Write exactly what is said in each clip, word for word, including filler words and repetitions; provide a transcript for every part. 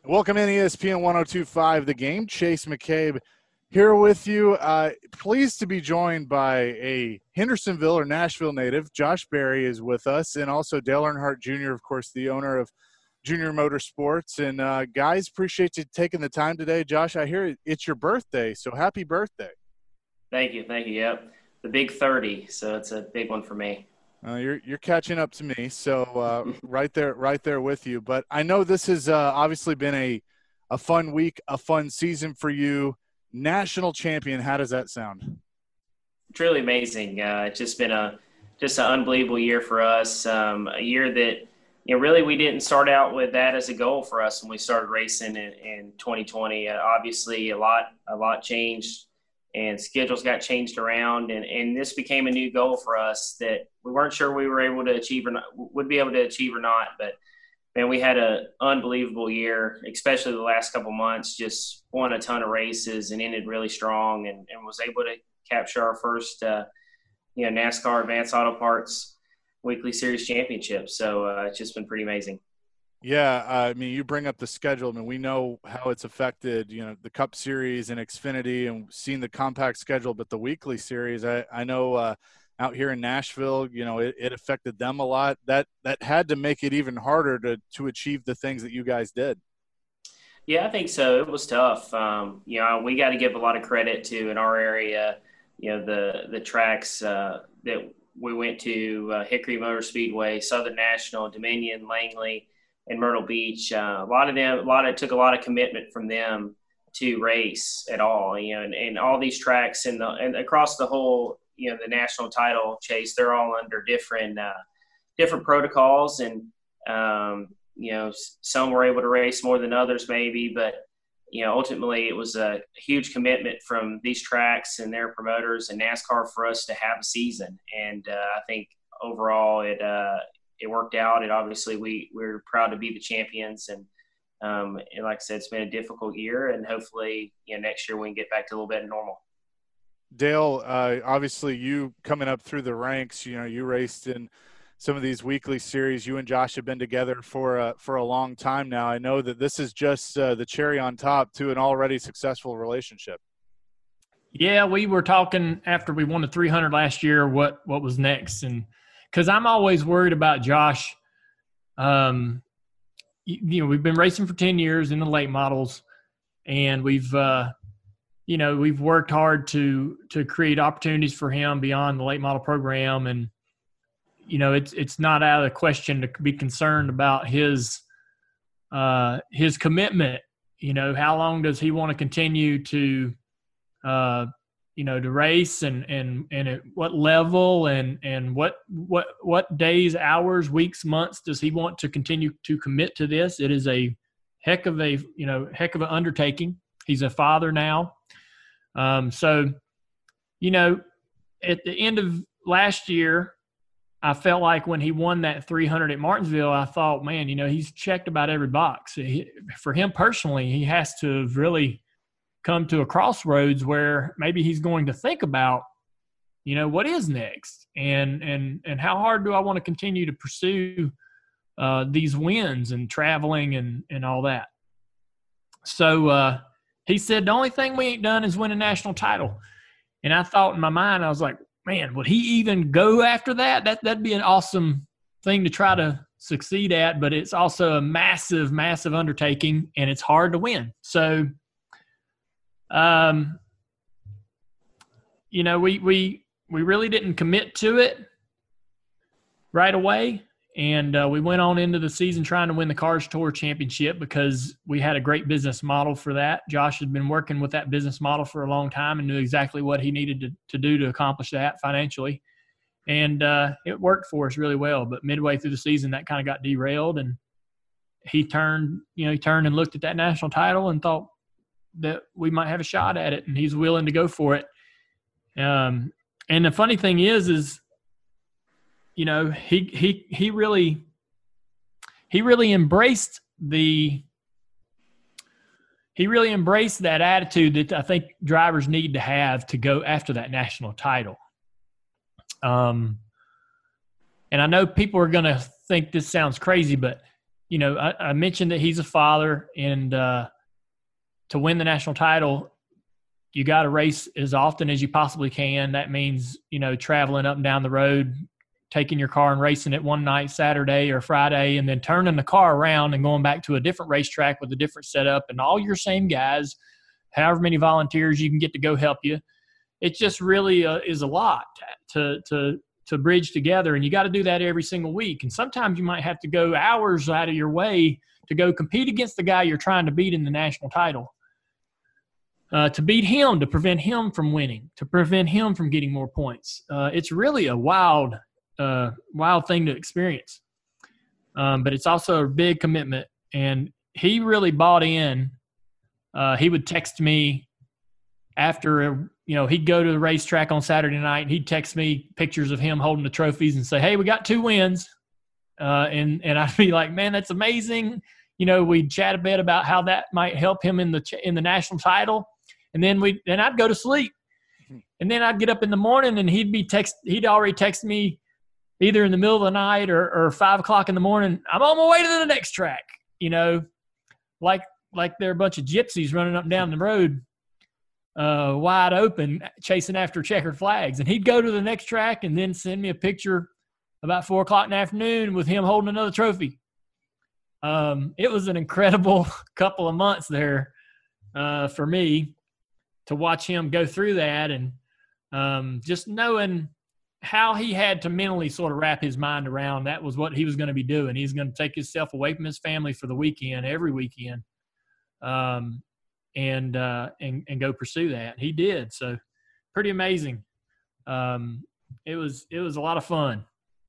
Welcome in E S P N one oh two point five The Game. Chase McCabe here with you. Uh, pleased to be joined by a Hendersonville or Nashville native. Josh Berry is with us, and also Dale Earnhardt Junior, of course, the owner of Junior Motorsports. And uh, guys, appreciate you taking the time today. Josh, I hear it's your birthday, so happy birthday. Thank you. Thank you. Yep. The big thirty. So it's a big one for me. Uh, you're you're catching up to me, so uh, right there, right there with you. But I know this has uh, obviously been a a fun week, a fun season for you. National champion. How does that sound? It's really amazing. Uh, it's just been a just an unbelievable year for us. Um, a year that you know really we didn't start out with that as a goal for us when we started racing in, in twenty twenty. Uh, obviously, a lot a lot changed. And schedules got changed around, and, and this became a new goal for us that we weren't sure we were able to achieve or not, would be able to achieve or not. But, man, we had an unbelievable year, especially the last couple months, just won a ton of races and ended really strong and, and was able to capture our first, uh, you know, NASCAR Advanced Auto Parts Weekly Series Championship. So uh, it's just been pretty amazing. Yeah, uh, I mean, you bring up the schedule. I mean, we know how it's affected, you know, the Cup Series and Xfinity and seeing the compact schedule, but the weekly series, I, I know uh, out here in Nashville, you know, it, it affected them a lot. That that had to make it even harder to to achieve the things that you guys did. Yeah, I think so. It was tough. Um, you know, we got to give a lot of credit to in our area, you know, the the tracks uh, that we went to, uh, Hickory Motor Speedway, Southern National, Dominion, Langley, and Myrtle Beach. Uh, a lot of them, a lot of, it took a lot of commitment from them to race at all, you know, and, and all these tracks and the, and across the whole, you know, the national title chase, they're all under different, uh, different protocols. And, um, you know, some were able to race more than others maybe, but, you know, ultimately it was a huge commitment from these tracks and their promoters and NASCAR for us to have a season. And uh, I think overall it, uh, it worked out. And obviously we we're proud to be the champions. And, um, and like I said, it's been a difficult year, and hopefully, you know, next year we can get back to a little bit of normal. Dale, uh, obviously you coming up through the ranks, you know, you raced in some of these weekly series. You and Josh have been together for uh, for a long time now. I know that this is just uh, the cherry on top to an already successful relationship. Yeah, we were talking after we won the three hundred last year, what, what was next. And because I'm always worried about Josh. Um, you, you know, we've been racing for ten years in the late models, and we've, uh, you know, we've worked hard to to create opportunities for him beyond the late model program. And, you know, it's it's not out of the question to be concerned about his uh, his commitment. You know, how long does he want to continue to uh, – you know, to race and, and, and at what level and, and what, what, what days, hours, weeks, months does he want to continue to commit to this? It is a heck of a, you know, heck of an undertaking. He's a father now. Um, so, you know, at the end of last year, I felt like when he won that three hundred at Martinsville, I thought, man, you know, he's checked about every box. He, for him personally, he has to have really come to a crossroads where maybe he's going to think about, you know, what is next, and and and how hard do I want to continue to pursue uh, these wins and traveling and and all that. So uh, he said the only thing we ain't done is win a national title, and I thought in my mind, I was like, man, would he even go after that? That that'd be an awesome thing to try to succeed at, but it's also a massive, massive undertaking, and it's hard to win. So. Um, you know, we, we, we really didn't commit to it right away. And uh, we went on into the season trying to win the Cars Tour Championship because we had a great business model for that. Josh had been working with that business model for a long time and knew exactly what he needed to, to do to accomplish that financially. And uh, it worked for us really well. But midway through the season, that kind of got derailed. And he turned, you know, he turned and looked at that national title and thought that we might have a shot at it, and he's willing to go for it. Um, and the funny thing is, is, you know, he, he, he really, he really embraced the, he really embraced that attitude that I think drivers need to have to go after that national title. Um, and I know people are going to think this sounds crazy, but you know, I, I mentioned that he's a father, and uh, to win the national title, you got to race as often as you possibly can. That means, you know, traveling up and down the road, taking your car and racing it one night, Saturday or Friday, and then turning the car around and going back to a different racetrack with a different setup and all your same guys, however many volunteers you can get to go help you. It just really uh, is a lot to, to, to bridge together. And you got to do that every single week. And sometimes you might have to go hours out of your way to go compete against the guy you're trying to beat in the national title. Uh, to beat him, to prevent him from winning, to prevent him from getting more points. Uh, it's really a wild, uh, wild thing to experience. Um, but it's also a big commitment. And he really bought in. Uh, he would text me after, you know, he'd go to the racetrack on Saturday night, and he'd text me pictures of him holding the trophies and say, hey, we got two wins. Uh, and, and I'd be like, man, that's amazing. You know, we'd chat a bit about how that might help him in the, in the national title. And then we, then I'd go to sleep, and then I'd get up in the morning, and he'd be text, he'd already text me either in the middle of the night or, or five o'clock in the morning. I'm on my way to the next track, you know, like, like they're a bunch of gypsies running up and down the road, uh, wide open, chasing after checkered flags. And he'd go to the next track and then send me a picture about four o'clock in the afternoon with him holding another trophy. Um, it was an incredible couple of months there, uh, for me, to watch him go through that, and um, just knowing how he had to mentally sort of wrap his mind around that was what he was going to be doing. He's going to take himself away from his family for the weekend, every weekend, um, and, uh, and and go pursue that. He did. So pretty amazing. Um, it was it was a lot of fun.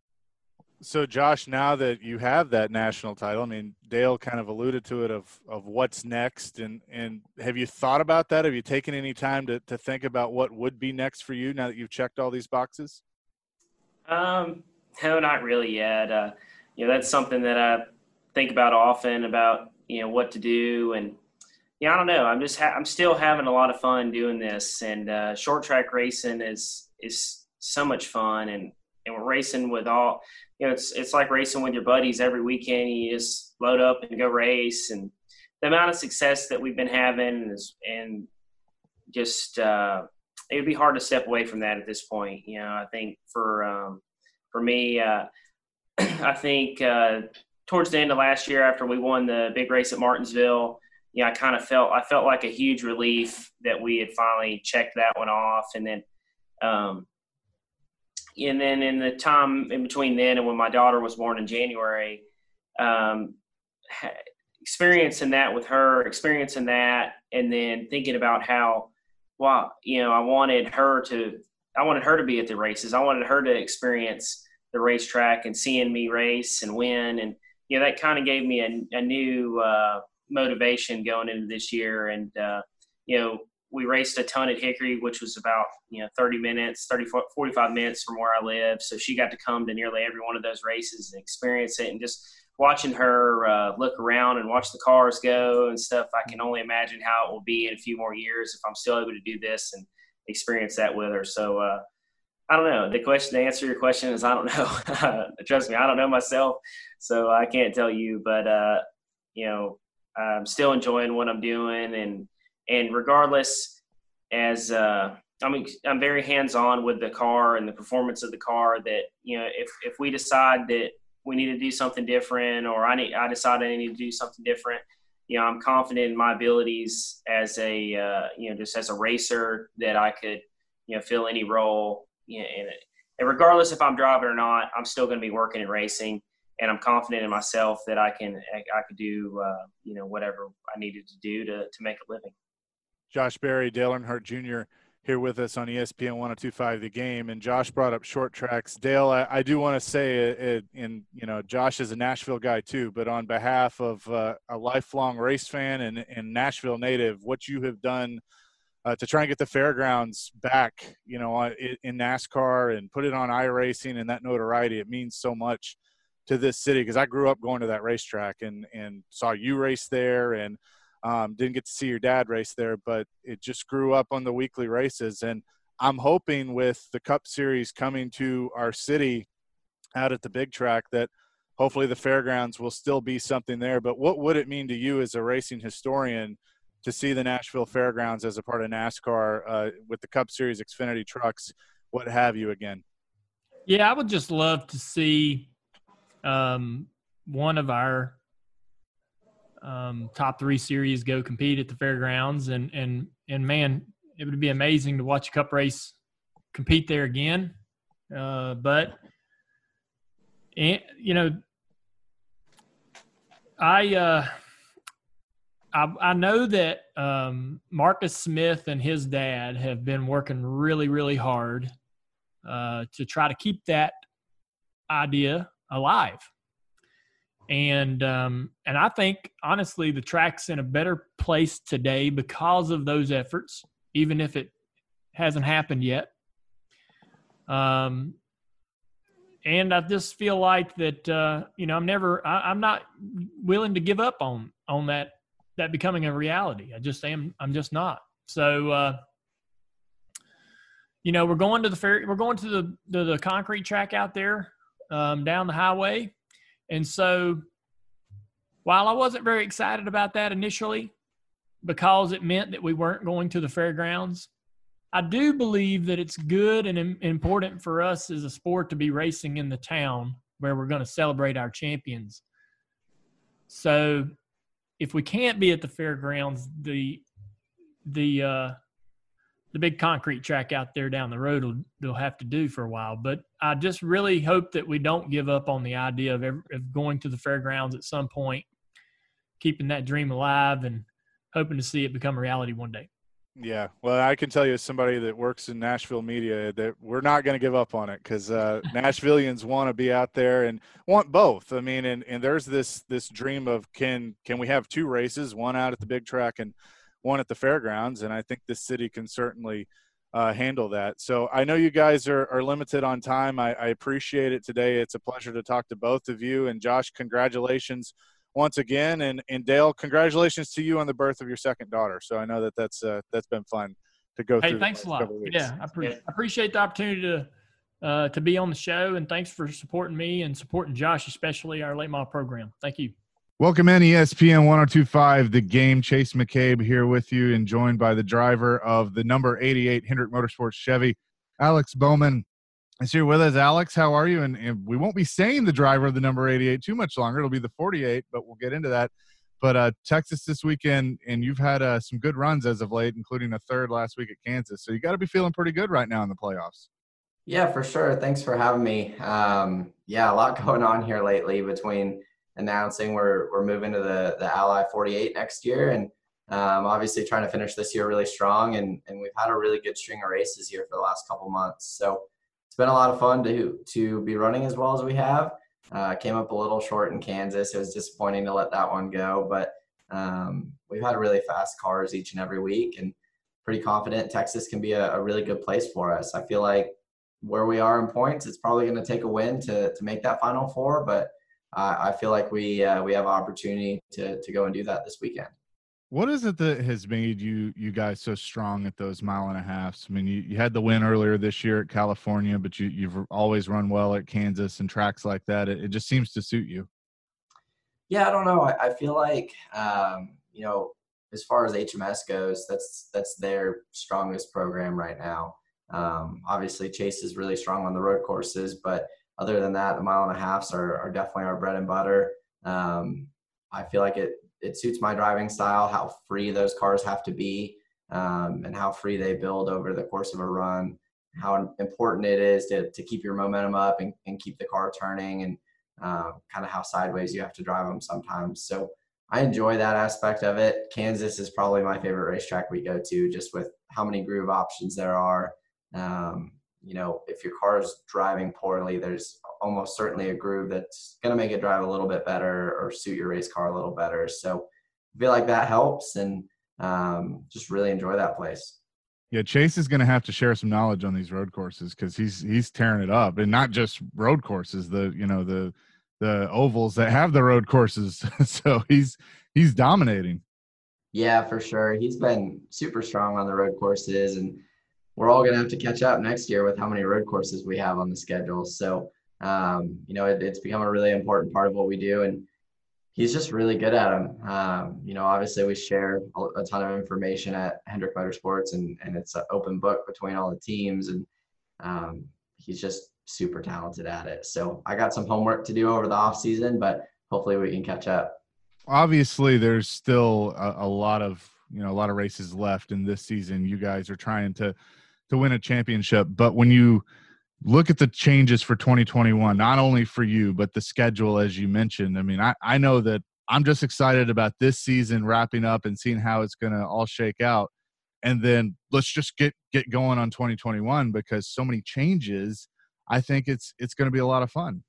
So, Josh, now that you have that national title, I mean, Dale kind of alluded to it of, of what's next. And, and have you thought about that? Have you taken any time to, to think about what would be next for you now that you've checked all these boxes? Um, no, not really yet. Uh, you know, that's something that I think about often, about, you know, what to do. And, yeah, I don't know. I'm just, ha- I'm still having a lot of fun doing this. And uh, short track racing is, is so much fun. And, and we're racing with all, you know, it's it's like racing with your buddies every weekend. You just load up and go race, and the amount of success that we've been having is, and just uh, it would be hard to step away from that at this point. You know, I think for um, for me, uh, I think uh, towards the end of last year, after we won the big race at Martinsville, you know, I kind of felt I felt like a huge relief that we had finally checked that one off, and then. Um, And then in the time in between then and when my daughter was born in January, um, experiencing that with her, experiencing that, and then thinking about how, well, you know, I wanted her to, I wanted her to be at the races. I wanted her to experience the racetrack and seeing me race and win. And, you know, that kind of gave me a, a new uh, motivation going into this year. And, uh, you know, we raced a ton at Hickory, which was about, you know, thirty minutes, thirty, forty-five minutes from where I live. So she got to come to nearly every one of those races and experience it. And just watching her uh, look around and watch the cars go and stuff, I can only imagine how it will be in a few more years if I'm still able to do this and experience that with her. So uh, I don't know. The question, to answer your question is I don't know. Trust me, I don't know myself, so I can't tell you. But, uh, you know, I'm still enjoying what I'm doing. And, And regardless, as uh, I mean, I'm very hands-on with the car and the performance of the car. That, you know, if if we decide that we need to do something different, or I need I decide I need to do something different, you know, I'm confident in my abilities as a uh, you know, just as a racer, that I could, you know, fill any role, you know, in it. And regardless if I'm driving or not, I'm still going to be working and racing. And I'm confident in myself that I can I, I could do uh, you know, whatever I needed to do to to make a living. Josh Berry, Dale Earnhardt Junior here with us on E S P N one oh two point five The Game. And Josh brought up short tracks. Dale, I, I do want to say, it, in you know, Josh is a Nashville guy too, but on behalf of uh, a lifelong race fan and, and Nashville native, what you have done uh, to try and get the fairgrounds back, you know, in, in NASCAR and put it on iRacing and that notoriety, it means so much to this city, because I grew up going to that racetrack and, and saw you race there, and Um, didn't get to see your dad race there, but it just grew up on the weekly races. And I'm hoping with the Cup Series coming to our city out at the big track that hopefully the fairgrounds will still be something there. But what would it mean to you as a racing historian to see the Nashville Fairgrounds as a part of NASCAR uh, with the Cup Series, Xfinity trucks, what have you again? Yeah, I would just love to see um, one of our um, top three series go compete at the fairgrounds. And, and, and man, it would be amazing to watch a Cup race compete there again. Uh, but, and, you know, I, uh, I, I know that um, Marcus Smith and his dad have been working really, really hard uh, to try to keep that idea alive. And um, and I think, honestly, the track's in a better place today because of those efforts, even if it hasn't happened yet. Um, and I just feel like that, uh, you know, I'm never, I, I'm not willing to give up on on that that becoming a reality. I just am. I'm just not. So, uh, you know, we're going to the fair. We're going to the the, the concrete track out there um, down the highway. And so while I wasn't very excited about that initially because it meant that we weren't going to the fairgrounds, I do believe that it's good and im- important for us as a sport to be racing in the town where we're going to celebrate our champions. So if we can't be at the fairgrounds, the the uh, the big concrete track out there down the road will they'll have to do for a while. But I just really hope that we don't give up on the idea of, ever, of going to the fairgrounds at some point, keeping that dream alive and hoping to see it become a reality one day. Yeah, well, I can tell you as somebody that works in Nashville media that we're not going to give up on it because uh, Nashvillians want to be out there and want both. I mean, and, and there's this this dream of can can we have two races, one out at the big track and one at the fairgrounds, and I think this city can certainly uh, handle that. So I know you guys are, are limited on time. I, I appreciate it today. It's a pleasure to talk to both of you. And Josh, congratulations once again. And, and Dale, congratulations to you on the birth of your second daughter. So I know that that's, uh, that's been fun to go hey, through. Hey, thanks a lot. Yeah, I, pre- I appreciate the opportunity to uh, to be on the show, and thanks for supporting me and supporting Josh, especially our late model program. Thank you. Welcome in E S P N ten twenty-five, The Game. Chase McCabe here with you and joined by the driver of the number eighty-eight Hendrick Motorsports Chevy, Alex Bowman, is here with us. Alex, how are you? And, and we won't be saying the driver of the number eighty-eight too much longer. It'll be the forty-eight, but we'll get into that. But uh, Texas this weekend, and you've had uh, some good runs as of late, including a third last week at Kansas. So you got to be feeling pretty good right now in the playoffs. Yeah, for sure. Thanks for having me. Um, yeah, a lot going on here lately between announcing we're we're moving to the the Ally forty-eight next year, and um, obviously trying to finish this year really strong. And and we've had a really good string of races here for the last couple months. So it's been a lot of fun to to be running as well as we have. Uh, came up a little short in Kansas. It was disappointing to let that one go, but um, we've had really fast cars each and every week, and pretty confident Texas can be a, a really good place for us. I feel like where we are in points, it's probably going to take a win to to make that Final Four, but uh, I feel like we uh, we have an opportunity to to go and do that this weekend. What is it that has made you you guys so strong at those mile and a halves? I mean, you, you had the win earlier this year at California, but you, you've always run well at Kansas and tracks like that. It, it just seems to suit you. Yeah, I don't know. I, I feel like, um, you know, as far as H M S goes, that's that's their strongest program right now. Um, obviously, Chase is really strong on the road courses, but other than that, the mile and a halves are, are definitely our bread and butter. Um, I feel like it it suits my driving style, how free those cars have to be, um, and how free they build over the course of a run, how important it is to, to keep your momentum up and, and keep the car turning, and uh, kind of how sideways you have to drive them sometimes. So I enjoy that aspect of it. Kansas is probably my favorite racetrack we go to, just with how many groove options there are. Um, you know, if your car is driving poorly, there's almost certainly a groove that's going to make it drive a little bit better or suit your race car a little better. So I feel like that helps, and um, just really enjoy that place. Yeah, Chase is going to have to share some knowledge on these road courses because he's he's tearing it up, and not just road courses, the you know the the ovals that have the road courses. So he's he's dominating. Yeah, for sure. He's been super strong on the road courses, and we're all going to have to catch up next year with how many road courses we have on the schedule. So Um, you know, it, it's become a really important part of what we do, and he's just really good at them. Um, you know, obviously we share a, a ton of information at Hendrick Motorsports, and, and it's an open book between all the teams, and um, he's just super talented at it. So I got some homework to do over the off season, but hopefully we can catch up. Obviously there's still a, a lot of, you know, a lot of races left in this season. You guys are trying to, to win a championship, but when you look at the changes for twenty twenty-one, not only for you, but the schedule, as you mentioned, I mean, I, I know that I'm just excited about this season wrapping up and seeing how it's going to all shake out. And then let's just get, get going on twenty twenty-one, because so many changes. I think it's, it's going to be a lot of fun.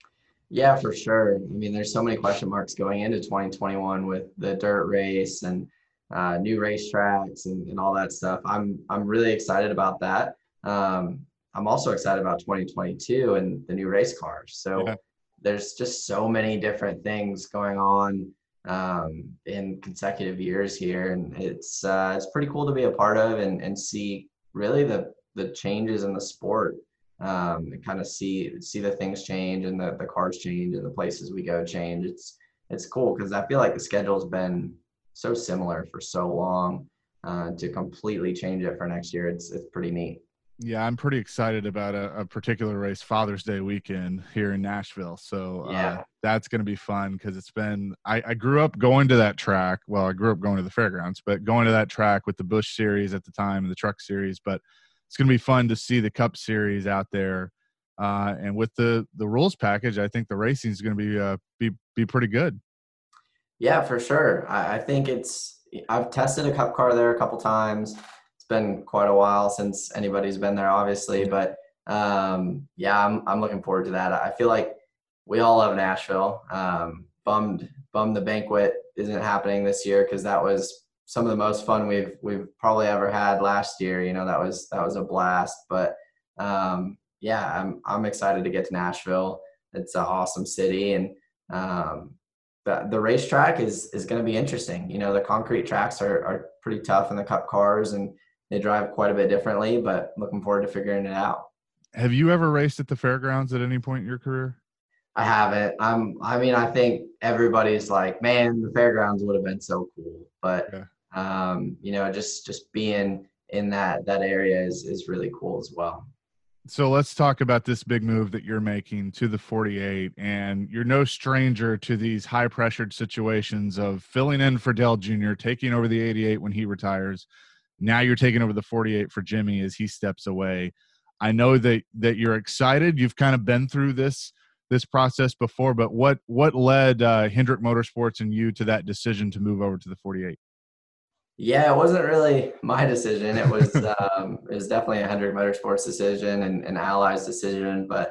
Yeah, for sure. I mean, there's so many question marks going into twenty twenty-one with the dirt race and uh, new racetracks and, and all that stuff. I'm, I'm really excited about that. Um, I'm also excited about twenty twenty-two and the new race cars. So yeah. There's just so many different things going on um, in consecutive years here. And it's, uh, it's pretty cool to be a part of and, and see really the, the changes in the sport. Um, and kind of see see the things change and the, the cars change and the places we go change. It's it's cool because I feel like the schedule's been so similar for so long. Uh, to completely change it for next year, it's it's pretty neat. Yeah, I'm pretty excited about a, a particular race, Father's Day weekend here in Nashville. So uh, yeah, that's going to be fun because it's been I, I grew up going to that track. Well, I grew up going to the fairgrounds, but going to that track with the Busch Series at the time and the Truck Series, but it's going to be fun to see the Cup Series out there, uh, and with the the rules package, I think the racing is going to be uh, be be pretty good. Yeah, for sure. I, I think it's. I've tested a Cup car there a couple times. It's been quite a while since anybody's been there, obviously, but um, yeah, I'm I'm looking forward to that. I feel like we all love Nashville. Um, bummed bummed the banquet isn't happening this year because that was some of the most fun we've we've probably ever had last year. You know, that was that was a blast. But um, yeah, I'm I'm excited to get to Nashville. It's an awesome city, and um, the the racetrack is is going to be interesting. You know, the concrete tracks are are pretty tough in the Cup cars, and they drive quite a bit differently. But looking forward to figuring it out. Have you ever raced at the fairgrounds at any point in your career? I haven't. I'm. I mean, I think everybody's like, man, the fairgrounds would have been so cool, but. Yeah. Um, you know, just just being in that that area is is really cool as well. So let's talk about this big move that you're making to the forty-eight, and you're no stranger to these high pressured situations of filling in for Dale Junior, taking over the eighty-eight when he retires. Now you're taking over the forty-eight for Jimmy as he steps away. I know that that you're excited. You've kind of been through this this process before, but what what led uh, Hendrick Motorsports and you to that decision to move over to the forty-eight? Yeah, it wasn't really my decision. It was um, it was definitely a Hendrick Motorsports decision and an Ally's decision. But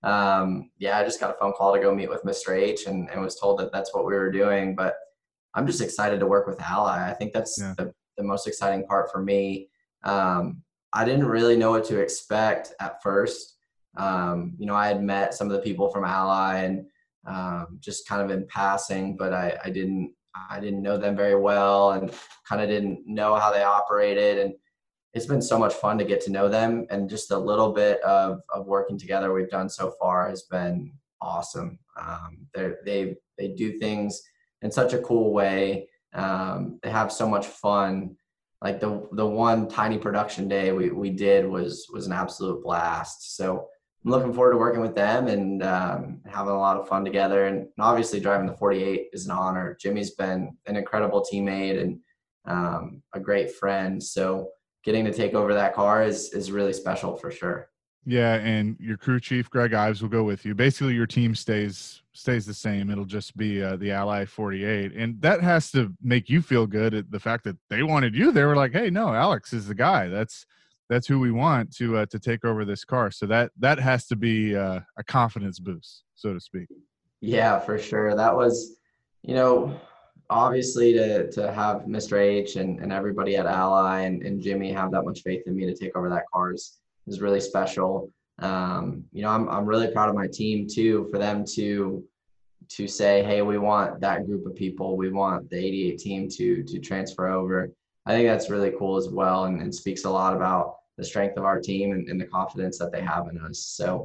um, yeah, I just got a phone call to go meet with Mister H and, and was told that that's what we were doing. But I'm just excited to work with Ally. I think that's yeah. the, the most exciting part for me. Um, I didn't really know what to expect at first. Um, you know, I had met some of the people from Ally and um, just kind of in passing, but I, I didn't I didn't know them very well and kind of didn't know how they operated. And it's been so much fun to get to know them. And just a little bit of, of working together we've done so far has been awesome. Um, they they do things in such a cool way. Um, they have so much fun. Like the the one tiny production day we, we did was was an absolute blast. So I'm looking forward to working with them and um, having a lot of fun together. And obviously driving the forty-eight is an honor. Jimmy's been an incredible teammate and um, a great friend. So getting to take over that car is is really special for sure. Yeah, and your crew chief, Greg Ives, will go with you. Basically, your team stays stays the same. It'll just be uh, the Ally forty-eight. And that has to make you feel good at the fact that they wanted you. They were like, hey, no, Alex is the guy. That's that's who we want to uh, to take over this car. So that that has to be uh, a confidence boost, so to speak. Yeah, for sure. That was, you know, obviously to to have Mister H and, and everybody at Ally and, and Jimmy have that much faith in me to take over that car is, is really special. Um, you know, I'm I'm really proud of my team too, for them to to say, hey, we want that group of people. We want the eighty-eight team to to transfer over. I think that's really cool as well, and, and speaks a lot about the strength of our team and, and the confidence that they have in us. So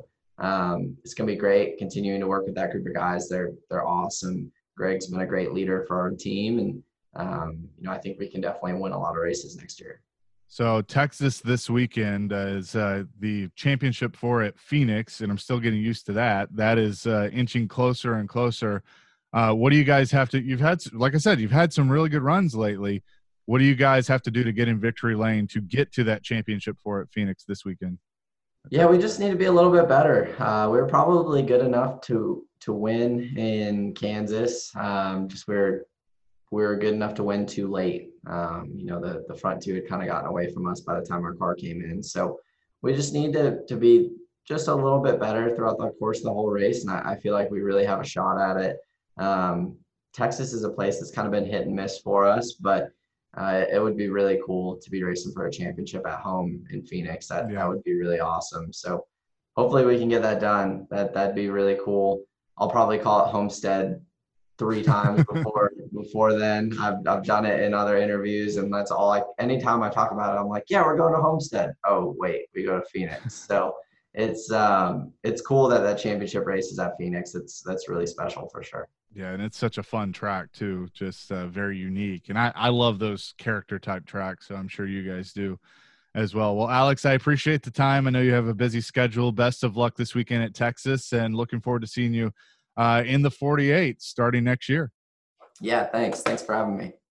um, it's going to be great continuing to work with that group of guys. They're, they're awesome. Greg's been a great leader for our team. And, um, you know, I think we can definitely win a lot of races next year. So Texas this weekend uh, is uh, the championship for at Phoenix, and I'm still getting used to that. That is uh, inching closer and closer. Uh, what do you guys have to – you've had, like I said, you've had some really good runs lately. What do you guys have to do to get in victory lane to get to that championship for at Phoenix this weekend? Yeah, we just need to be a little bit better. Uh, we we're probably good enough to to win in Kansas. Um, just we're we were good enough to win too late. Um, you know, the the front two had kind of gotten away from us by the time our car came in. So we just need to to be just a little bit better throughout the course of the whole race. And I, I feel like we really have a shot at it. Um, Texas is a place that's kind of been hit and miss for us, but Uh, it would be really cool to be racing for a championship at home in Phoenix. That Yeah. that would be really awesome. So hopefully we can get that done. That that'd be really cool. I'll probably call it Homestead three times before before then. I've I've done it in other interviews, and that's all. I anytime I talk about it, I'm like, yeah, we're going to Homestead. Oh wait, we go to Phoenix. So it's um it's cool that that championship race is at Phoenix. It's that's really special for sure. Yeah, and it's such a fun track too, just uh, very unique. And I, I love those character type tracks, so I'm sure you guys do as well. Well, Alex, I appreciate the time. I know you have a busy schedule. Best of luck this weekend at Texas, and looking forward to seeing you uh, in the forty-eight starting next year. Yeah, thanks. Thanks for having me.